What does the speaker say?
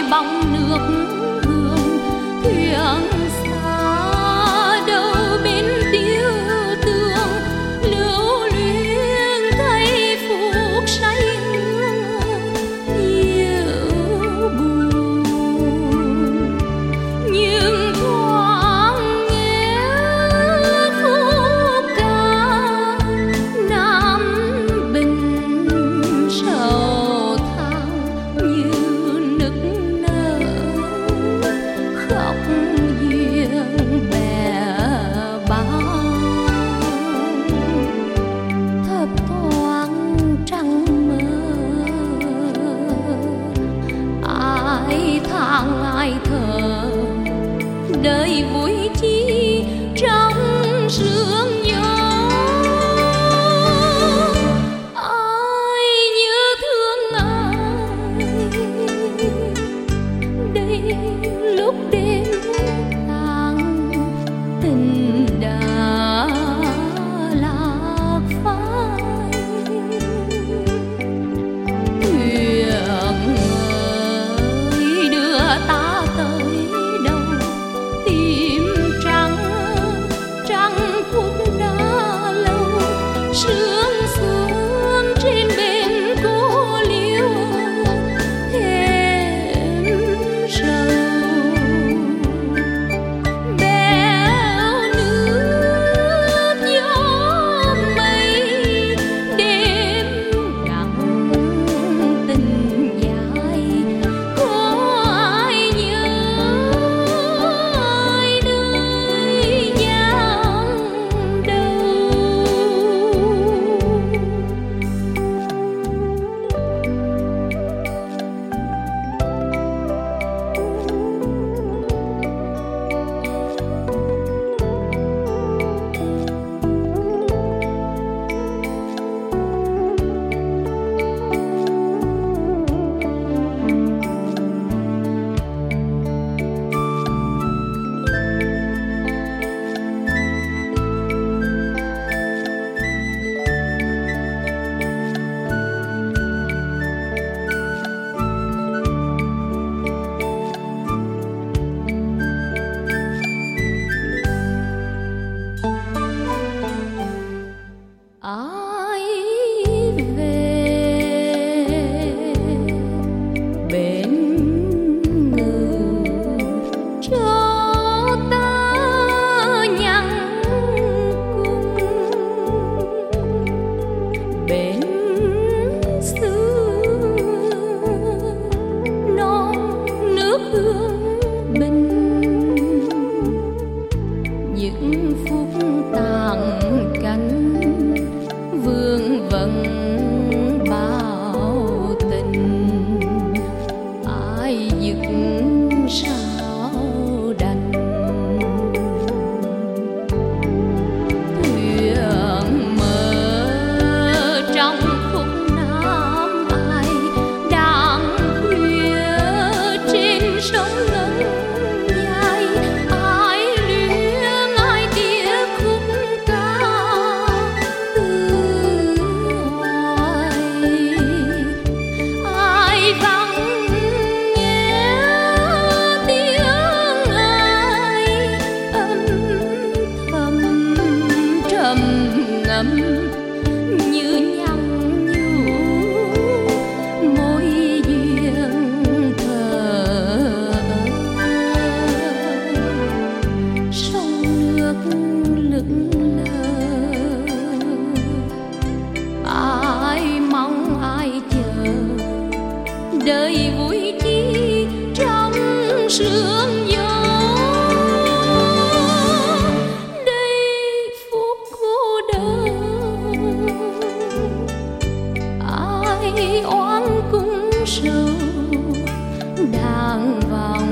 bóng nước hương thuyền xa đâu bên tiêu tương lưu luyến thấy phút say hương nhiều buồn nhưng thoáng nghe phút ca Nam Bình sầu than như nức nở khóc duyên bè bao thấp thoáng trăng mơ ai than ai thở đời vui chi trong sương gió ai nhớ thương ai đây lúc đêm tàn tình đã lạc phai thuyền ơi đưa ta tới đâu tìm trăng trăng khúc đã lâu sương xuống trên bên cô liêu thêm sầu béo nước gió mây đêm lặng tình dài có ai nhớ ai nơi giang đâu. Ai về bên người cho ta nhắn cung bên xưa non nước hương bình những phút tàn cánh vương vấn bao tình ai dứt sao đành thuyền mơ trong khúc Nam ai đang khuya trên sông ngân dài ai luyến ai tía khúc ca từ hoài ai vắng nghe tiếng ai âm thầm trầm ngâm như nhắn nhủ môi duyên thờ sông nước lững lờ ai mong ai chờ đời vui chi trong sương gió đây phút cô đơn ai oán cung sầu đang vào